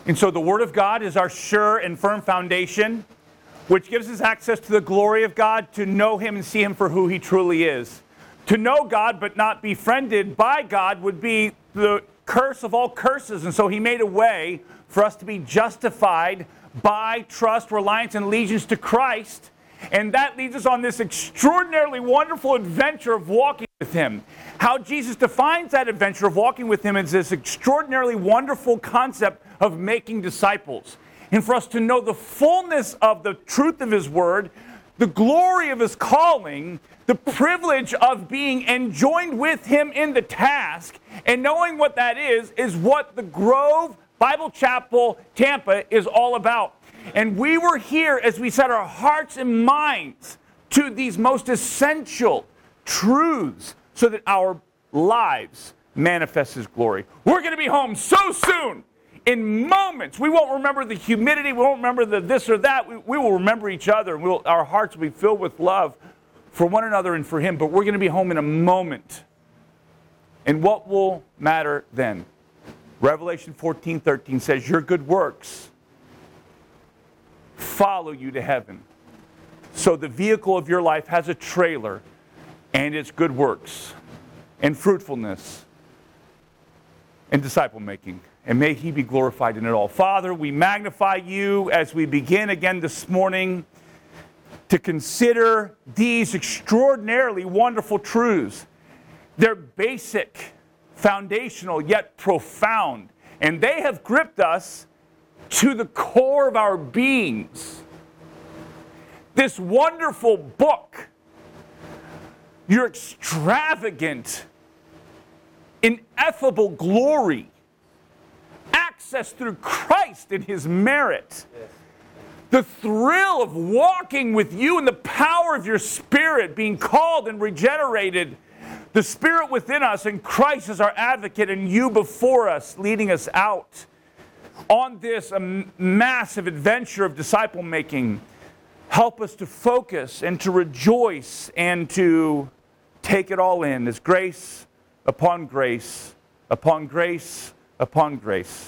And so the Word of God is our sure and firm foundation, which gives us access to the glory of God, to know Him and see Him for who He truly is. To know God but not be friended by God would be the curse of all curses. And so He made a way for us to be justified by trust, reliance, and allegiance to Christ. And that leads us on this extraordinarily wonderful adventure of walking with Him. How Jesus defines that adventure of walking with Him is this extraordinarily wonderful concept of making disciples. And for us to know the fullness of the truth of His Word, the glory of His calling, the privilege of being enjoined with Him in the task, and knowing what that is what the Grove Bible Chapel Tampa is all about. And we were here as we set our hearts and minds to these most essential truths so that our lives manifest His glory. We're going to be home so soon. In moments, we won't remember the humidity, we won't remember the this or that. We will remember each other. Our hearts will be filled with love for one another and for Him. But we're going to be home in a moment. And what will matter then? Revelation 14:13 says, your good works follow you to heaven. So the vehicle of your life has a trailer, and it's good works and fruitfulness and disciple making. And may He be glorified in it all. Father, we magnify You as we begin again this morning to consider these extraordinarily wonderful truths. They're basic, foundational, yet profound. And they have gripped us to the core of our beings. This wonderful book, your extravagant, ineffable glory, access through Christ and His merit. Yes. The thrill of walking with You in the power of Your Spirit, being called and regenerated. The Spirit within us and Christ as our advocate and You before us, leading us out on this massive adventure of disciple making. Help us to focus and to rejoice and to take it all in as grace upon grace upon grace upon grace.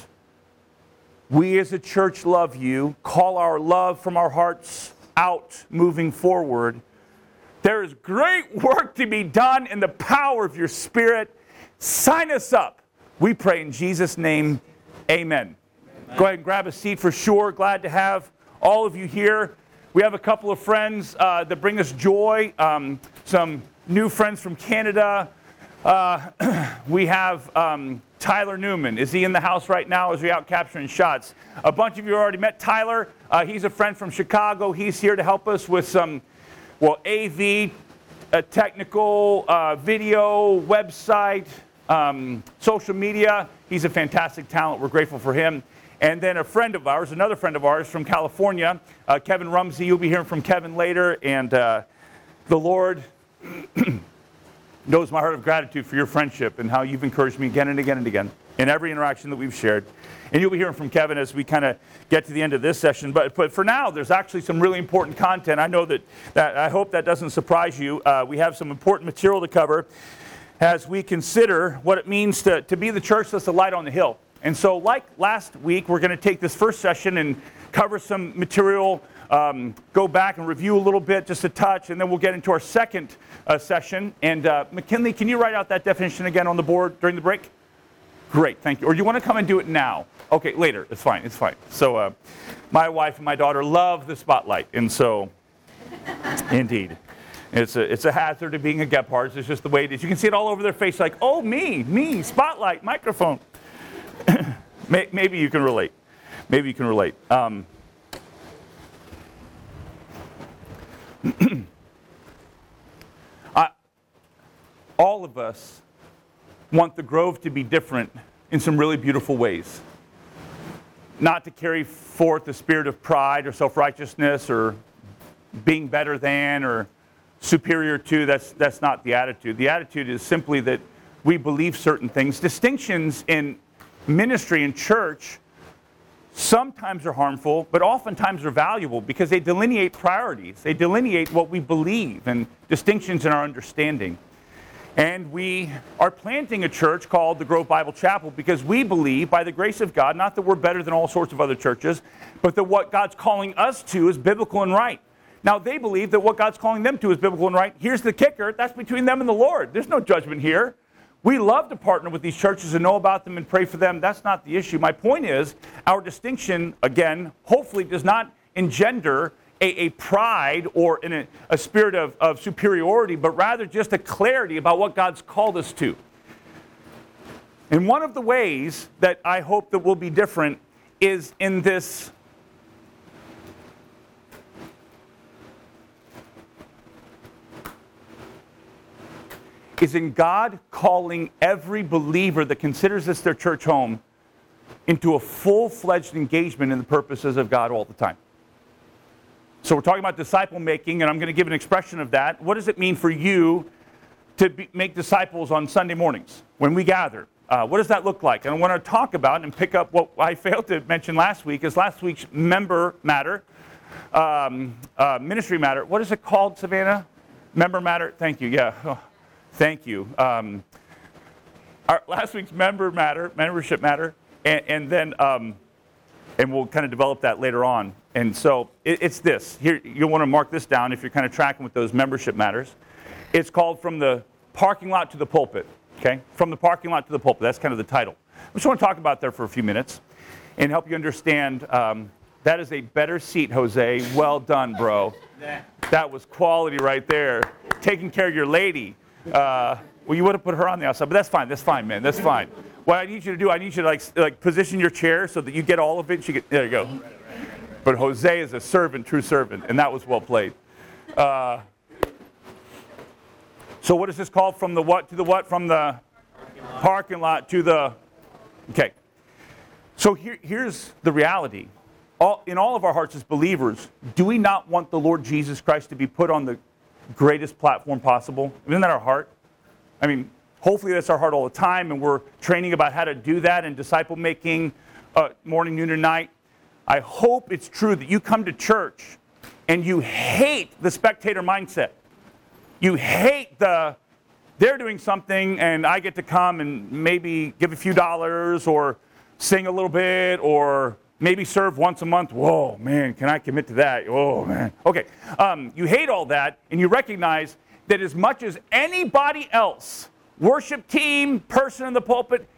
We as a church love You, call our love from our hearts out moving forward. There is great work to be done in the power of Your Spirit. Sign us up. We pray in Jesus' name, amen. Go ahead and grab a seat for sure. Glad to have all of you here. We have a couple of friends that bring us joy. Some new friends from Canada. We have Tyler Newman. Is he in the house right now? Is he out capturing shots? A bunch of you already met Tyler. He's a friend from Chicago. He's here to help us with some, AV, technical, video, website, social media. He's a fantastic talent. We're grateful for him. And then another friend of ours from California, Kevin Rumsey. You'll be hearing from Kevin later. And the Lord knows my heart of gratitude for your friendship and how you've encouraged me again and again and again in every interaction that we've shared. And you'll be hearing from Kevin as we kind of get to the end of this session. But for now, there's actually some really important content. I know that I hope that doesn't surprise you. We have some important material to cover as we consider what it means to be the church that's the light on the hill. And so like last week, we're going to take this first session and cover some material, go back and review a little bit, just a touch, and then we'll get into our second session. And McKinley, can you write out that definition again on the board during the break? Great, thank you. Or do you want to come and do it now? Okay, later. It's fine. So my wife and my daughter love the spotlight, and so indeed. It's a hazard of being a Gephardt. It's just the way it is. You can see it all over their face, like, oh, me, spotlight, microphone. Maybe you can relate. All of us want the Grove to be different in some really beautiful ways. Not to carry forth the spirit of pride or self-righteousness or being better than or superior to. That's not the attitude. The attitude is simply that we believe certain things. Distinctions in ministry and church sometimes are harmful, but oftentimes are valuable because they delineate priorities. They delineate what we believe and distinctions in our understanding. And we are planting a church called the Grove Bible Chapel because we believe, by the grace of God, not that we're better than all sorts of other churches, but that what God's calling us to is biblical and right. Now, they believe that what God's calling them to is biblical and right. Here's the kicker. That's between them and the Lord. There's no judgment here. We love to partner with these churches and know about them and pray for them. That's not the issue. My point is, our distinction, again, hopefully does not engender a pride or a spirit of superiority, but rather just a clarity about what God's called us to. And one of the ways that I hope that will be different is in this God calling every believer that considers this their church home into a full-fledged engagement in the purposes of God all the time. So we're talking about disciple making, and I'm going to give an expression of that. What does it mean for you to make disciples on Sunday mornings when we gather? What does that look like? And I want to talk about and pick up what I failed to mention last week is last week's member matter, ministry matter. What is it called, Savannah? Member matter? Thank you. Yeah. Oh, thank you. Our last week's membership matter, and then and we'll kind of develop that later on. And so it's this. Here, you'll want to mark this down if you're kind of tracking with those membership matters. It's called From the Parking Lot to the Pulpit. Okay? From the Parking Lot to the Pulpit. That's kind of the title. I just want to talk about there for a few minutes and help you understand. That is a better seat, Jose. Well done, bro. That was quality right there. Taking care of your lady. Well, you would have put her on the outside, but that's fine. That's fine, man. That's fine. What I need you to do, I need you to like position your chair so that you get all of it. There you go. But Jose is a servant, true servant, and that was well played. So what is this called? From the what to the what? From the parking lot to the... Okay. So here's the reality. In all of our hearts as believers, do we not want the Lord Jesus Christ to be put on the greatest platform possible? Isn't that our heart? I mean, hopefully that's our heart all the time, and we're training about how to do that in disciple making, morning, noon, and night. I hope it's true that you come to church and you hate the spectator mindset. You hate they're doing something and I get to come and maybe give a few dollars or sing a little bit or maybe serve once a month. Whoa, man, can I commit to that? Oh, man. Okay, you hate all that, and you recognize that as much as anybody else, worship team, person in the pulpit,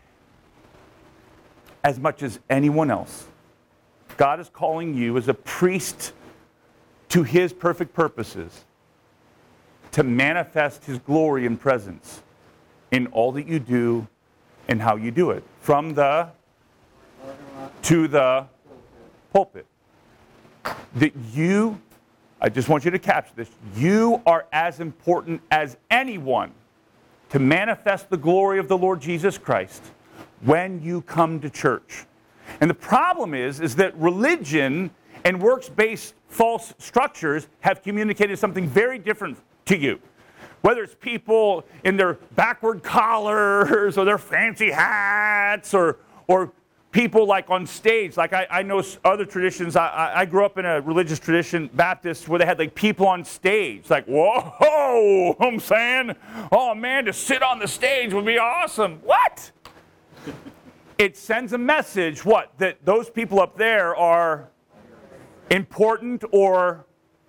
as much as anyone else, God is calling you as a priest to His perfect purposes to manifest His glory and presence in all that you do and how you do it. From the to the pulpit. That you, I just want you to capture this, you are as important as anyone to manifest the glory of the Lord Jesus Christ when you come to church. And the problem is that religion and works-based false structures have communicated something very different to you. Whether it's people in their backward collars or their fancy hats or people like on stage. Like I know other traditions. I grew up in a religious tradition, Baptist, where they had like people on stage. Like, whoa, I'm saying, oh man, to sit on the stage would be awesome. What? It sends a message, what? That those people up there are important or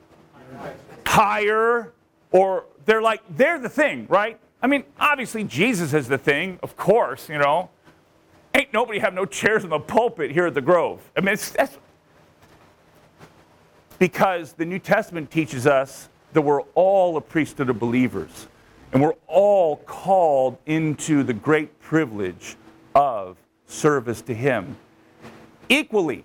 higher, or they're the thing, right? I mean, obviously Jesus is the thing, of course, you know. Ain't nobody have no chairs in the pulpit here at the Grove. I mean, that's because the New Testament teaches us that we're all a priesthood of believers. And we're all called into the great privilege of service to Him. Equally.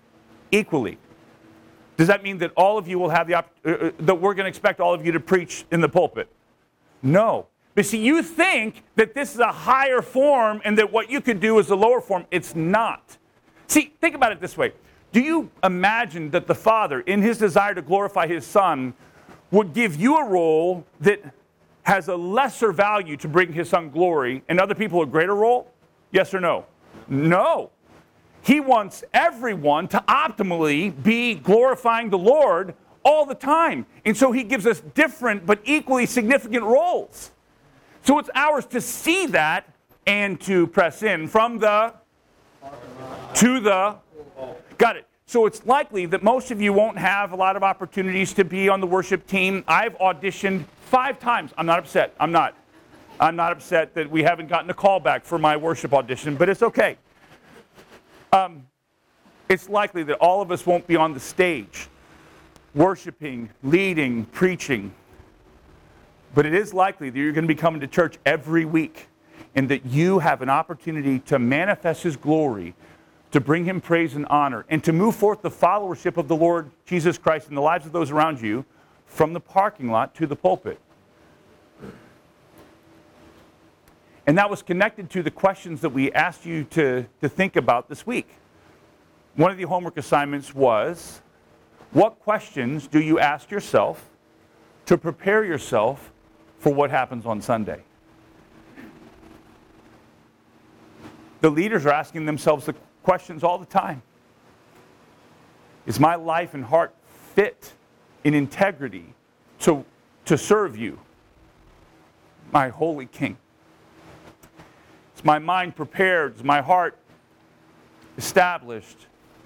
Does that mean that all of you will have that we're going to expect all of you to preach in the pulpit? No. But see, you think that this is a higher form and that what you could do is a lower form. It's not. See, think about it this way. Do you imagine that the Father, in His desire to glorify His Son, would give you a role that has a lesser value to bring His Son glory and other people a greater role? Yes or no? No. He wants everyone to optimally be glorifying the Lord all the time. And so He gives us different but equally significant roles. So it's ours to see that and to press in from the to the. Got it. So it's likely that most of you won't have a lot of opportunities to be on the worship team. I've auditioned 5 times. I'm not upset. I'm not upset that we haven't gotten a call back for my worship audition, but it's okay. It's likely that all of us won't be on the stage worshiping, leading, preaching. But it is likely that you're going to be coming to church every week and that you have an opportunity to manifest His glory, to bring Him praise and honor, and to move forth the followership of the Lord Jesus Christ in the lives of those around you from the parking lot to the pulpit. And that was connected to the questions that we asked you to think about this week. One of the homework assignments was, what questions do you ask yourself to prepare yourself for what happens on Sunday? The leaders are asking themselves the questions all the time. Is my life and heart fit in integrity to serve you, my holy King? Is my mind prepared? Is my heart established?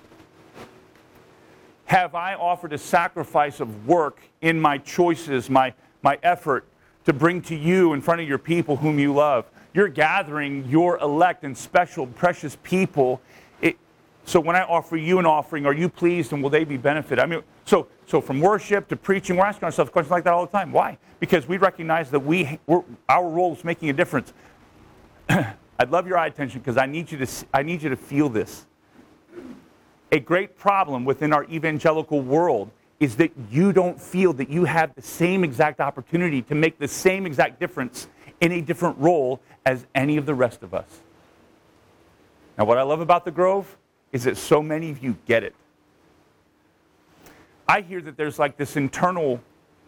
Have I offered a sacrifice of work in my choices, my effort to bring to you in front of your people whom you love? You're gathering your elect and special, precious people. So when I offer you an offering, are you pleased and will they be benefited? I mean, so from worship to preaching, we're asking ourselves questions like that all the time. Why? Because we recognize that our role is making a difference. I'd love your eye attention because I need you to feel this. A great problem within our evangelical world is that you don't feel that you have the same exact opportunity to make the same exact difference in a different role as any of the rest of us. Now, what I love about the Grove is that so many of you get it. I hear that there's like this internal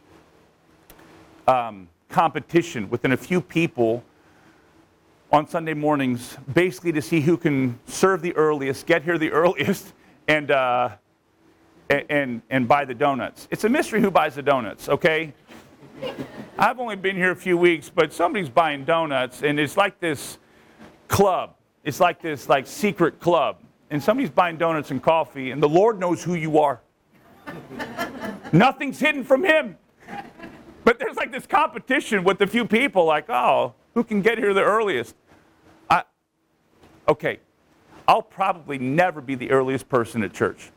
competition within a few people on Sunday mornings, basically to see who can serve the earliest, get here the earliest, and buy the donuts. It's a mystery who buys the donuts, okay? I've only been here a few weeks, but somebody's buying donuts, and it's like this club. It's like this secret club. And somebody's buying donuts and coffee, and the Lord knows who you are. Nothing's hidden from Him. But there's like this competition with a few people, like, oh, who can get here the earliest? Okay, I'll probably never be the earliest person at church.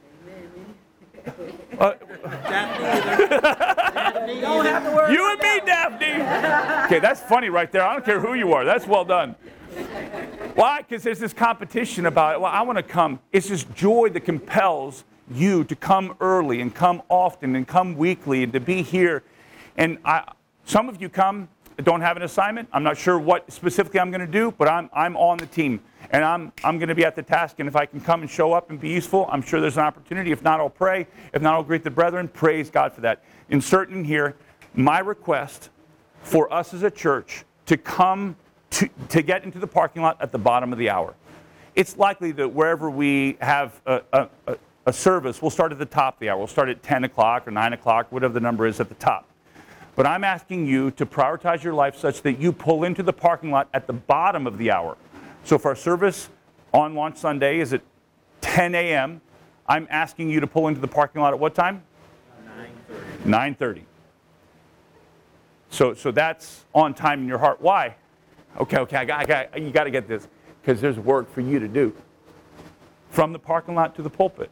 Daphne, don't have to worry. You and me, Daphne. Okay, that's funny right there. I don't care who you are. That's well done. Why? Because there's this competition about it. Well, I want to come. It's this joy that compels you to come early and come often and come weekly and to be here. And some of you come, don't have an assignment. I'm not sure what specifically I'm going to do, but I'm on the team. And I'm going to be at the task. And if I can come and show up and be useful, I'm sure there's an opportunity. If not, I'll pray. If not, I'll greet the brethren. Praise God for that. Insert in here my request for us as a church to come to get into the parking lot at the bottom of the hour. It's likely that wherever we have a service, we'll start at the top of the hour. We'll start at 10 o'clock or 9 o'clock, whatever the number is at the top. But I'm asking you to prioritize your life such that you pull into the parking lot at the bottom of the hour. So if our service on Launch Sunday is at 10 a.m., I'm asking you to pull into the parking lot at what time? 9:30. So that's on time in your heart. Why? Okay, you got to get this, because there's work for you to do. From the parking lot to the pulpit.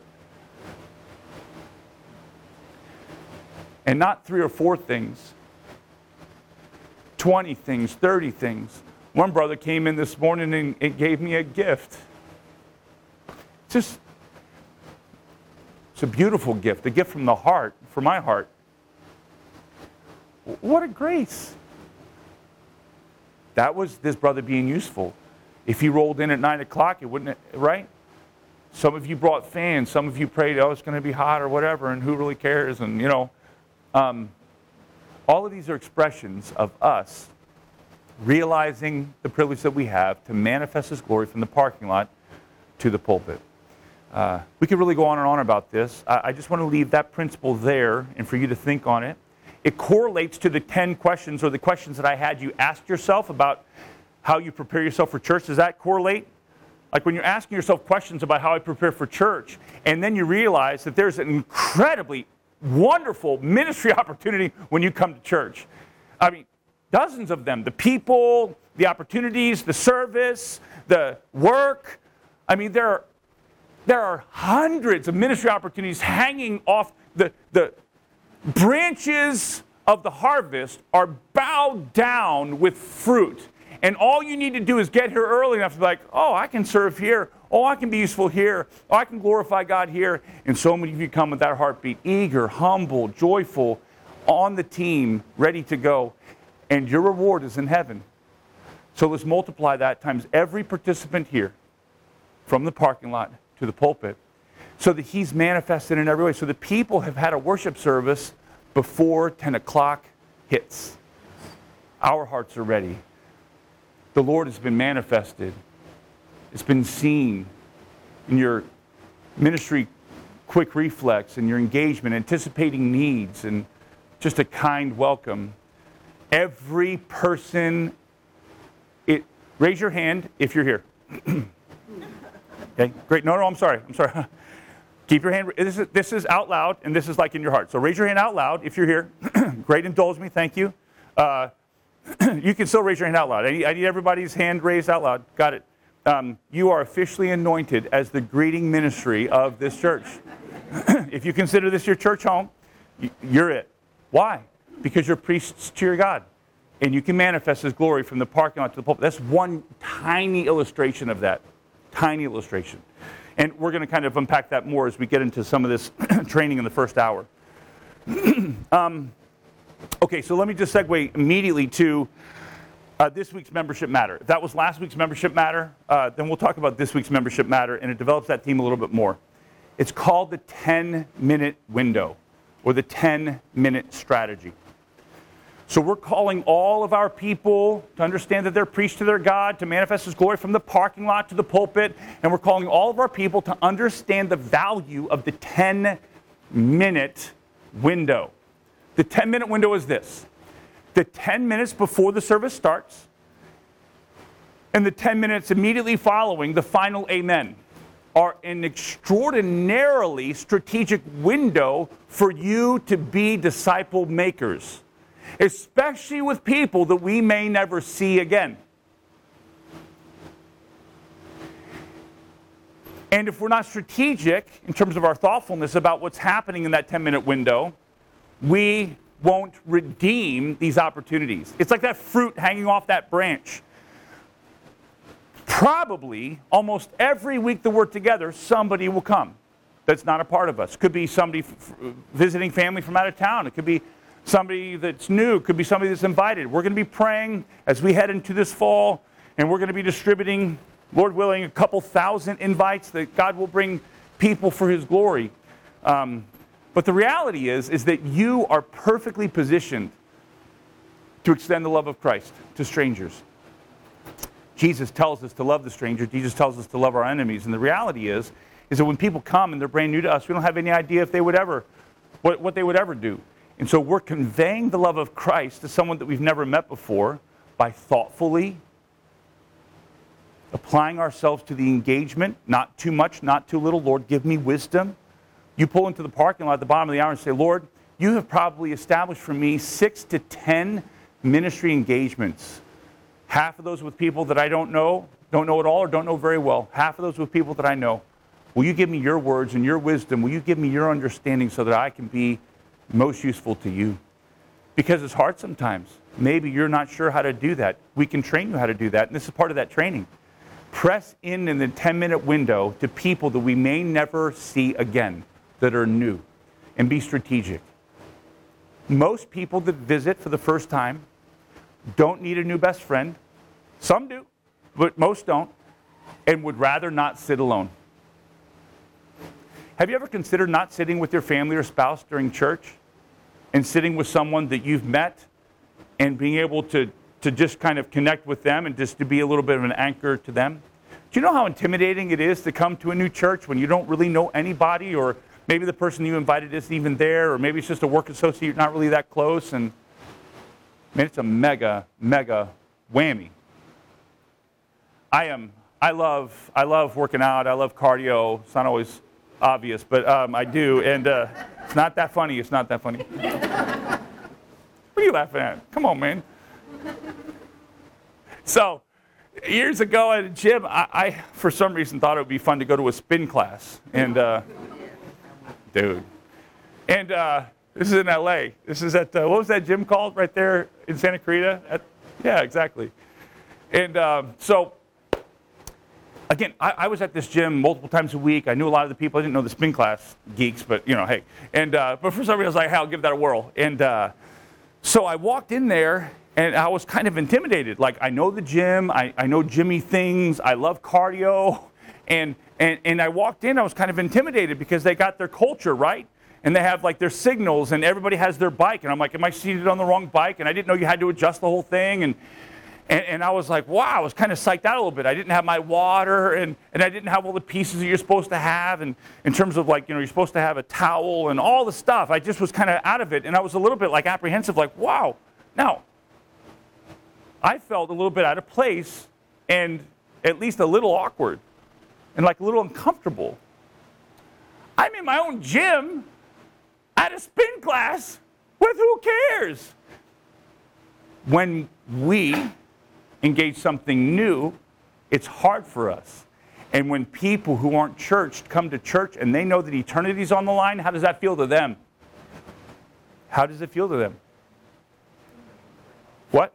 And not 3 or 4 things, 20 things, 30 things. One brother came in this morning and it gave me a gift. It's a beautiful gift, a gift from the heart, for my heart. What a grace. That was this brother being useful. If he rolled in at 9 o'clock, it wouldn't, right? Some of you brought fans. Some of you prayed, oh, it's going to be hot or whatever, and who really cares? And, all of these are expressions of us realizing the privilege that we have to manifest His glory from the parking lot to the pulpit. We could really go on and on about this. I just want to leave that principle there and for you to think on it. it correlates to the 10 questions or the questions that I had you ask yourself about how you prepare yourself for church. Does that correlate? Like when you're asking yourself questions about how I prepare for church, and then you realize that there's an incredibly wonderful ministry opportunity when you come to church. I mean, dozens of them. The people, the opportunities, the service, the work. I mean, there are hundreds of ministry opportunities hanging off the branches of the harvest are bowed down with fruit. And all you need to do is get here early enough to be like, oh, I can serve here. Oh, I can be useful here. Oh, I can glorify God here. And so many of you come with that heartbeat, eager, humble, joyful, on the team, ready to go. And your reward is in heaven. So let's multiply that times every participant here, from the parking lot to the pulpit, so that he's manifested in every way. So the people have had a worship service before 10 o'clock hits. Our hearts are ready. The Lord has been manifested. It's been seen in your ministry quick reflex and your engagement, anticipating needs, and just a kind welcome. Every person, raise your hand if you're here. Okay, great. No, I'm sorry. Keep your hand. This is out loud, and this is like in your heart. So raise your hand out loud if you're here. Great, indulge me. Thank you. You can still raise your hand out loud. I need everybody's hand raised out loud. Got it. You are officially anointed as the greeting ministry of this church. If you consider this your church home, you're it. Why? Because you're priests to your God. And you can manifest His glory from the parking lot to the pulpit. That's one tiny illustration of that. Tiny illustration. And we're going to kind of unpack that more as we get into some of this training in the first hour. Okay, so let me just segue immediately to this week's Membership Matter. If that was last week's Membership Matter, then we'll talk about this week's Membership Matter, and it develops that theme a little bit more. It's called the 10-minute window, or the 10-minute strategy. So we're calling all of our people to understand that they're priests to their God, to manifest His glory from the parking lot to the pulpit, and we're calling all of our people to understand the value of the 10-minute window. The 10-minute window is this. The 10 minutes before the service starts and the 10 minutes immediately following the final amen are an extraordinarily strategic window for you to be disciple makers, especially with people that we may never see again. And if we're not strategic in terms of our thoughtfulness about what's happening in that 10-minute window, we won't redeem these opportunities. It's like that fruit hanging off that branch. Probably, almost every week that we're together, somebody will come that's not a part of us. Could be somebody visiting family from out of town. It could be somebody that's new. It could be somebody that's invited. We're going to be praying as we head into this fall, and we're going to be distributing, Lord willing, a couple thousand invites that God will bring people for His glory. But the reality is that you are perfectly positioned to extend the love of Christ to strangers. Jesus tells us to love the stranger. Jesus tells us to love our enemies. And the reality is that when people come and they're brand new to us, we don't have any idea if they would ever, what they would ever do. And so we're conveying the love of Christ to someone that we've never met before by thoughtfully applying ourselves to the engagement. Not too much, not too little. Lord, give me wisdom. You pull into the parking lot at the bottom of the hour and say, Lord, you have probably established for me 6 to 10 ministry engagements. Half of those with people that I don't know at all, or don't know very well. Half of those with people that I know. Will you give me your words and your wisdom? Will you give me your understanding so that I can be most useful to you? Because it's hard sometimes. Maybe you're not sure how to do that. We can train you how to do that, and this is part of that training. Press in the 10-minute window to people that we may never see again, that are new, and be strategic. Most people that visit for the first time don't need a new best friend. Some do, but most don't, and would rather not sit alone. Have you ever considered not sitting with your family or spouse during church and sitting with someone that you've met and being able to just kind of connect with them and just to be a little bit of an anchor to them? Do you know how intimidating it is to come to a new church when you don't really know anybody, or maybe the person you invited isn't even there, or maybe it's just a work associate, you're not really that close, and man, it's a mega, mega whammy. I love working out. I love cardio. It's not always obvious, but I do, and it's not that funny. It's not that funny. What are you laughing at? Come on, man. So, years ago at a gym, I for some reason thought it would be fun to go to a spin class, and dude, and this is in L.A. This is at what was that gym called right there in Santa Clarita? Yeah, exactly. And so. Again, I was at this gym multiple times a week. I knew a lot of the people. I didn't know the spin class geeks, but, hey. And but for some reason, I was like, hey, I'll give that a whirl. And so I walked in there, and I was kind of intimidated. Like, I know the gym. I know Jimmy things. I love cardio. And I walked in, I was kind of intimidated because they got their culture, right? And they have, like, their signals, and everybody has their bike. And I'm like, am I seated on the wrong bike? And I didn't know you had to adjust the whole thing. And I was like, wow, I was kind of psyched out a little bit. I didn't have my water, and I didn't have all the pieces that you're supposed to have, and in terms of, like, you're supposed to have a towel and all the stuff. I just was kind of out of it, and I was a little bit, like, apprehensive, like, wow. Now, I felt a little bit out of place and at least a little awkward and, like, a little uncomfortable. I'm in my own gym at a spin class with who cares? When we engage something new, it's hard for us. And when people who aren't churched come to church and they know that eternity's on the line, how does that feel to them? How does it feel to them? What?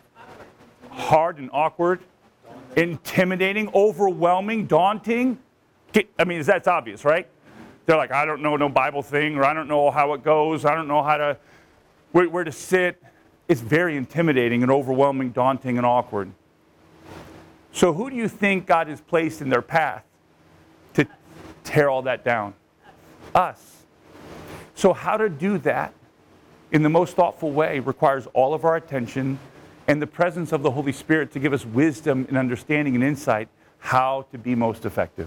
Hard and awkward, intimidating, overwhelming, daunting. I mean, that's obvious, right? They're like, I don't know no Bible thing, or I don't know how it goes, I don't know how to, where to sit. It's very intimidating and overwhelming, daunting, and awkward. So who do you think God has placed in their path to tear all that down? Us. So how to do that in the most thoughtful way requires all of our attention and the presence of the Holy Spirit to give us wisdom and understanding and insight how to be most effective.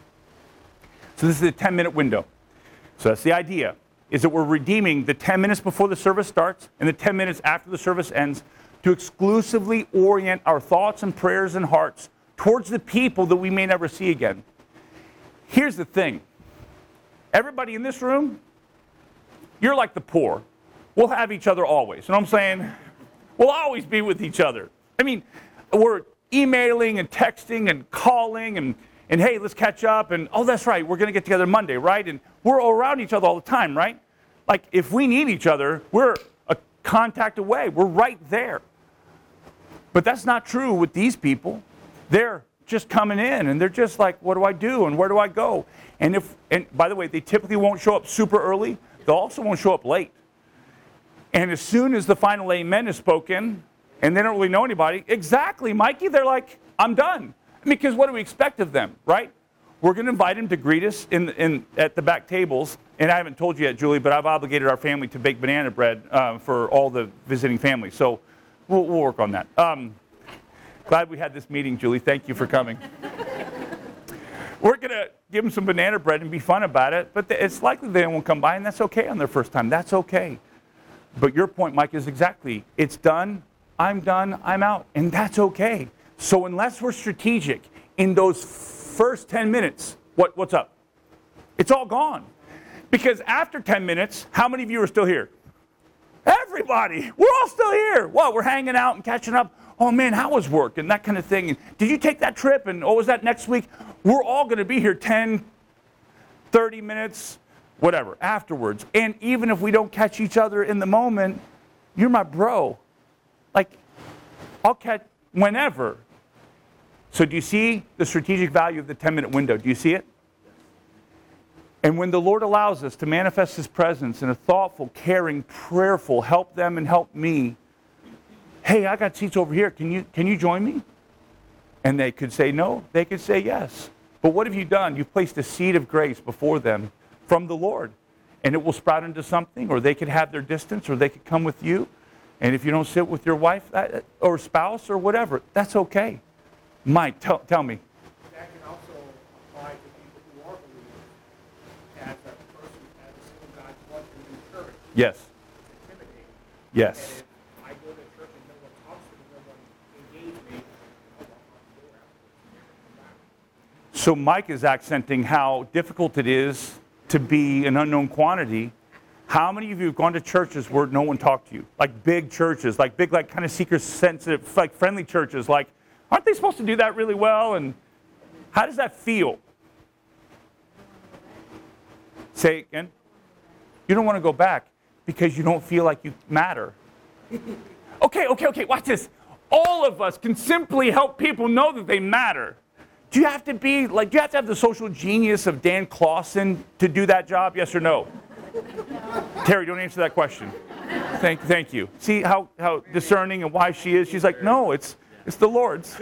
So this is a 10-minute window. So that's the idea. Is that we're redeeming the 10 minutes before the service starts and the 10 minutes after the service ends to exclusively orient our thoughts and prayers and hearts towards the people that we may never see again. Here's the thing. Everybody in this room, you're like the poor. We'll have each other always. You know what I'm saying? We'll always be with each other. I mean, we're emailing and texting and calling and hey, let's catch up, and oh, that's right, we're going to get together Monday, right? And we're all around each other all the time, right? Like, if we need each other, we're a contact away. We're right there. But that's not true with these people. They're just coming in, and they're just like, what do I do, and where do I go? And by the way, they typically won't show up super early. They also won't show up late. And as soon as the final amen is spoken, and they don't really know anybody, exactly, Mikey, they're like, I'm done. Because what do we expect of them, right? We're going to invite them to greet us at the back tables. And I haven't told you yet, Julie, but I've obligated our family to bake banana bread for all the visiting families. So we'll work on that. Glad we had this meeting, Julie. Thank you for coming. We're going to give them some banana bread and be fun about it. But it's likely they won't come by, and that's okay on their first time. That's okay. But your point, Mike, is exactly, it's done, I'm out. And that's okay. So unless we're strategic in those first 10 minutes, what's up? It's all gone. Because after 10 minutes, how many of you are still here? Everybody. We're all still here. What? We're hanging out and catching up. Oh, man, how was work? And that kind of thing. And did you take that trip? And was that next week? We're all going to be here 10, 30 minutes, whatever, afterwards. And even if we don't catch each other in the moment, you're my bro. Like, I'll catch whenever. So do you see the strategic value of the 10-minute window? Do you see it? And when the Lord allows us to manifest His presence in a thoughtful, caring, prayerful, help them and help me, hey, I got seats over here. Can you join me? And they could say no. They could say yes. But what have you done? You've placed a seed of grace before them from the Lord. And it will sprout into something, or they could have their distance, or they could come with you. And if you don't sit with your wife or spouse or whatever, that's okay. Mike, tell me. That can also apply to people who are believers as a Yes. Intimidating. Yes. And if I go to church and no one talks to me, no one engages me, I'll walk out the door afterwards and never come back. So Mike is accenting how difficult it is to be an unknown quantity. How many of you have gone to churches where no one talked to you? Like big churches, like big, like kind of seeker-sensitive, like friendly churches. Like, aren't they supposed to do that really well? And how does that feel? Say it again. You don't want to go back because you don't feel like you matter. Okay, watch this. All of us can simply help people know that they matter. Do you have to have the social genius of Dan Clausen to do that job? Yes or no? Terry, don't answer that question. Thank you. See how discerning and wise she is? She's like, no, it's the Lord's.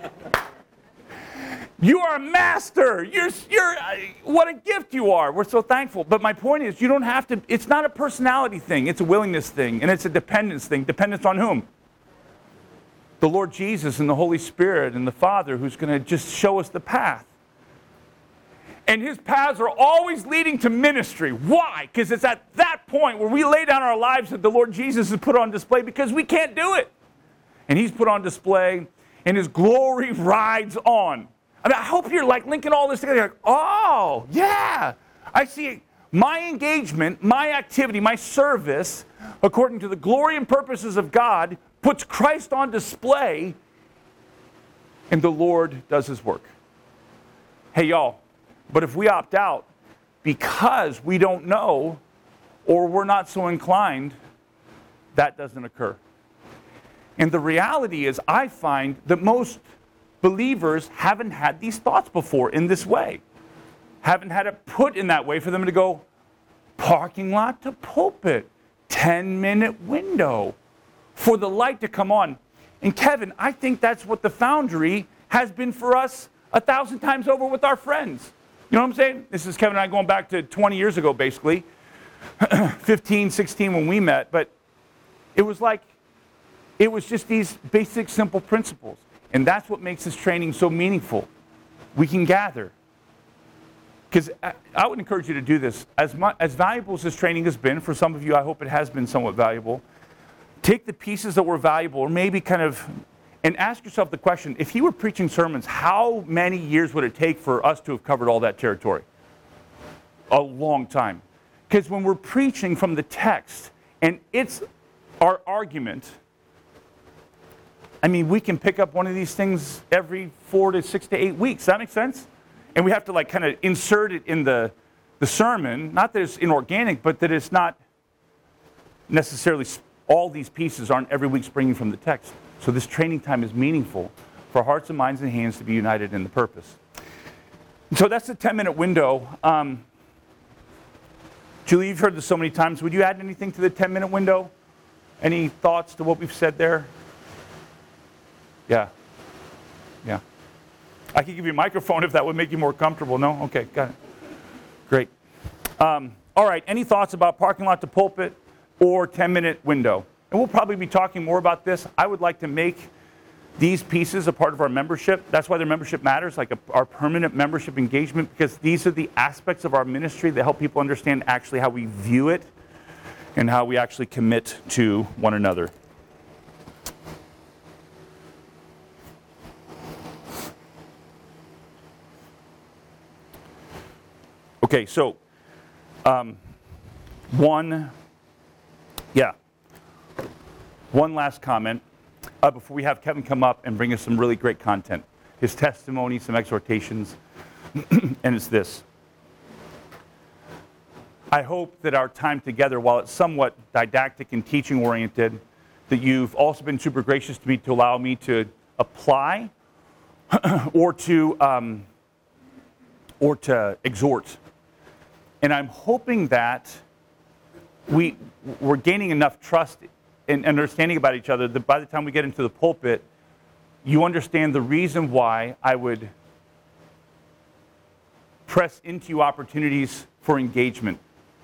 You are a master. You're what a gift you are. We're so thankful. But my point is, you don't have to, it's not a personality thing. It's a willingness thing. And it's a dependence thing. Dependence on whom? The Lord Jesus and the Holy Spirit and the Father who's going to just show us the path. And his paths are always leading to ministry. Why? Because it's at that point where we lay down our lives that the Lord Jesus is put on display because we can't do it. And he's put on display and his glory rides on. I mean, I hope you're like linking all this together. You're like, oh, yeah. I see my engagement, my activity, my service, according to the glory and purposes of God, puts Christ on display, and the Lord does his work. Hey, y'all, but if we opt out because we don't know or we're not so inclined, that doesn't occur. And the reality is, I find that most believers haven't had these thoughts before in this way. Haven't had it put in that way for them to go, parking lot to pulpit, 10-minute window for the light to come on. And Kevin, I think that's what the Foundry has been for us 1,000 times over with our friends. You know what I'm saying? This is Kevin and I going back to 20 years ago, basically. 15, 16 when we met. But it was just these basic, simple principles. And that's what makes this training so meaningful. We can gather. Because I would encourage you to do this. As valuable as this training has been, for some of you, I hope it has been somewhat valuable. Take the pieces that were valuable, or maybe and ask yourself the question, if you were preaching sermons, how many years would it take for us to have covered all that territory? A long time. Because when we're preaching from the text, and it's our argument, I mean, we can pick up one of these things every 4 to 6 to 8 weeks. Does that make sense? And we have to kind of insert it in the sermon. Not that it's inorganic, but that it's not necessarily all these pieces aren't every week springing from the text. So this training time is meaningful for hearts and minds and hands to be united in the purpose. And so that's the 10-minute window. Julie, you've heard this so many times. Would you add anything to the 10-minute window? Any thoughts to what we've said there? Yeah. I could give you a microphone if that would make you more comfortable. No? Okay, got it. Great. All right, any thoughts about parking lot to pulpit or 10-minute window? And we'll probably be talking more about this. I would like to make these pieces a part of our membership. That's why their membership matters, like our permanent membership engagement, because these are the aspects of our ministry that help people understand actually how we view it and how we actually commit to one another. Okay, so one last comment before we have Kevin come up and bring us some really great content. His testimony, some exhortations, and it's this. I hope that our time together, while it's somewhat didactic and teaching-oriented, that you've also been super gracious to me to allow me to apply or to exhort. And I'm hoping that we're gaining enough trust and understanding about each other that by the time we get into the pulpit, you understand the reason why I would press into you opportunities for engagement.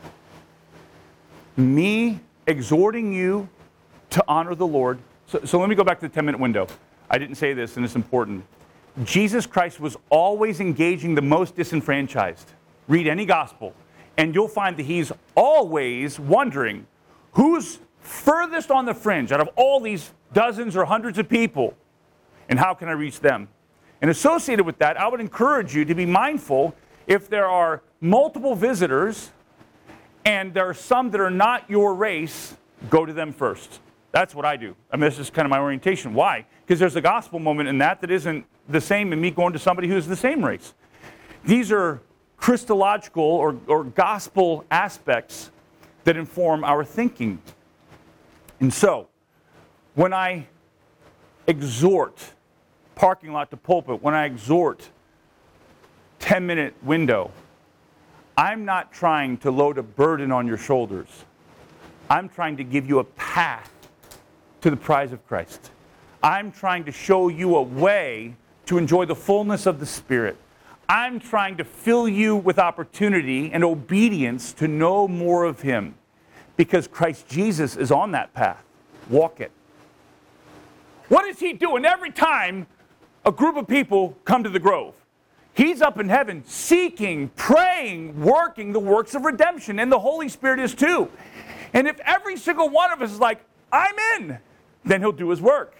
Me exhorting you to honor the Lord. So let me go back to the 10-minute window. I didn't say this, and it's important. Jesus Christ was always engaging the most disenfranchised. Read any gospel, and you'll find that he's always wondering, Who's furthest on the fringe out of all these dozens or hundreds of people? And how can I reach them? And associated with that, I would encourage you to be mindful if there are multiple visitors and there are some that are not your race, go to them first. That's what I do. I mean, this is kind of my orientation. Why? Because there's a gospel moment in that isn't the same in me going to somebody who's the same race. These are Christological or gospel aspects that inform our thinking. And so, when I exhort parking lot to pulpit, when I exhort 10-minute window, I'm not trying to load a burden on your shoulders. I'm trying to give you a path to the prize of Christ. I'm trying to show you a way to enjoy the fullness of the Spirit. I'm trying to fill you with opportunity and obedience to know more of Him, because Christ Jesus is on that path. Walk it. What is He doing every time a group of people come to the Grove? He's up in heaven seeking, praying, working the works of redemption, and the Holy Spirit is too. And if every single one of us is like, I'm in, then He'll do His work.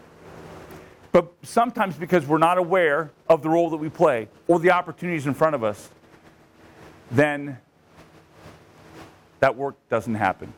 But sometimes because we're not aware of the role that we play or the opportunities in front of us, then that work doesn't happen.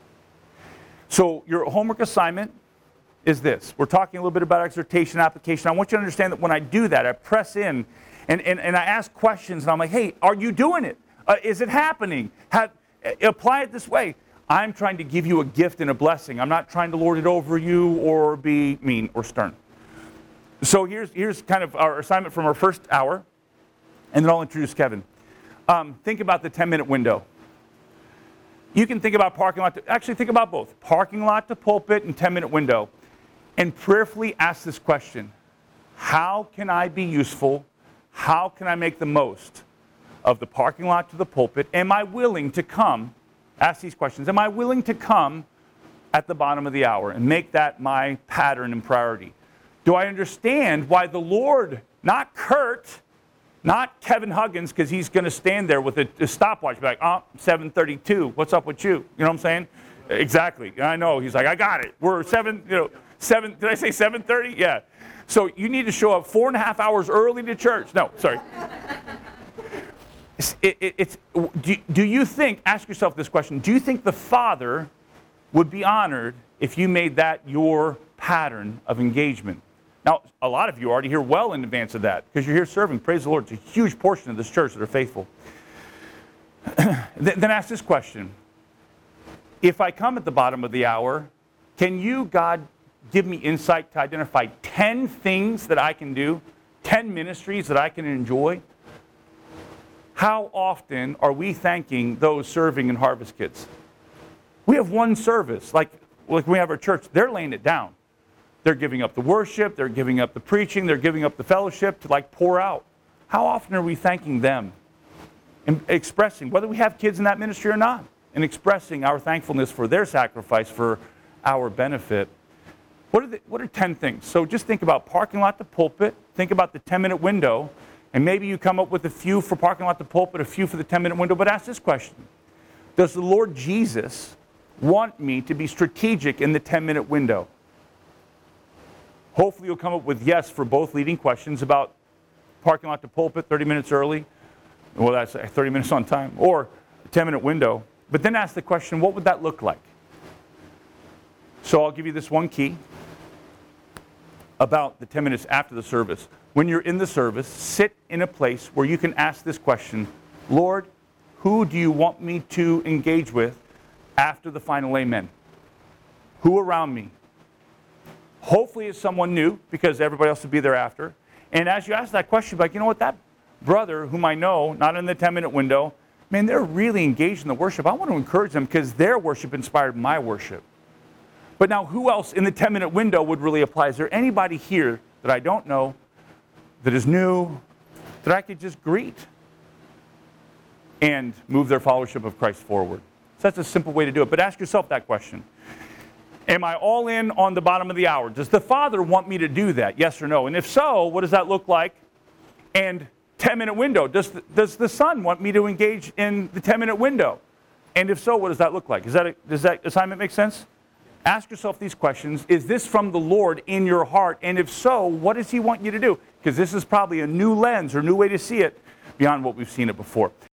So your homework assignment is this. We're talking a little bit about exhortation, application. I want you to understand that when I do that, I press in and I ask questions, and I'm like, hey, are you doing it? Is it happening? Apply it this way. I'm trying to give you a gift and a blessing. I'm not trying to lord it over you or be mean or stern. So here's kind of our assignment from our first hour, and then I'll introduce Kevin. Think about the 10-minute window. You can think about parking lot actually think about both. Parking lot to pulpit and 10-minute window. And prayerfully ask this question. How can I be useful? How can I make the most of the parking lot to the pulpit? Am I willing to come? Ask these questions. Am I willing to come at the bottom of the hour and make that my pattern and priority? Do I understand why the Lord, not Kurt, not Kevin Huggins, because he's going to stand there with a stopwatch, be like, 7:32, what's up with you? You know what I'm saying? Exactly. I know. He's like, I got it. We're 7, did I say 7:30? Yeah. So you need to show up 4.5 hours early to church. No, sorry. Do you think, ask yourself this question, do you think the Father would be honored if you made that your pattern of engagement? Now, a lot of you are already here well in advance of that because you're here serving. Praise the Lord. It's a huge portion of this church that are faithful. Then ask this question. If I come at the bottom of the hour, can you, God, give me insight to identify 10 things that I can do, 10 ministries that I can enjoy? How often are we thanking those serving in Harvest Kids? We have one service, like we have our church. They're laying it down. They're giving up the worship, they're giving up the preaching, they're giving up the fellowship to pour out. How often are we thanking them and expressing, whether we have kids in that ministry or not, and expressing our thankfulness for their sacrifice for our benefit? What are 10 things? So just think about parking lot to pulpit, think about the 10-minute window, and maybe you come up with a few for parking lot to pulpit, a few for the 10-minute window, but ask this question. Does the Lord Jesus want me to be strategic in the 10-minute window? Hopefully you'll come up with yes for both leading questions about parking lot to pulpit, 30 minutes early. Well, that's 30 minutes on time. Or a 10-minute window. But then ask the question, what would that look like? So I'll give you this one key about the 10 minutes after the service. When you're in the service, sit in a place where you can ask this question, Lord, who do you want me to engage with after the final amen? Who around me? Hopefully it's someone new, because everybody else will be there after. And as you ask that question, you know what, that brother whom I know, not in the 10-minute window, man, they're really engaged in the worship. I want to encourage them because their worship inspired my worship. But now who else in the 10-minute window would really apply? Is there anybody here that I don't know, that is new, that I could just greet and move their followership of Christ forward? So that's a simple way to do it. But ask yourself that question. Am I all in on the bottom of the hour? Does the Father want me to do that? Yes or no? And if so, what does that look like? And 10-minute window. Does the Son want me to engage in the 10-minute window? And if so, what does that look like? Does that assignment make sense? Ask yourself these questions. Is this from the Lord in your heart? And if so, what does he want you to do? Because this is probably a new lens or new way to see it beyond what we've seen it before.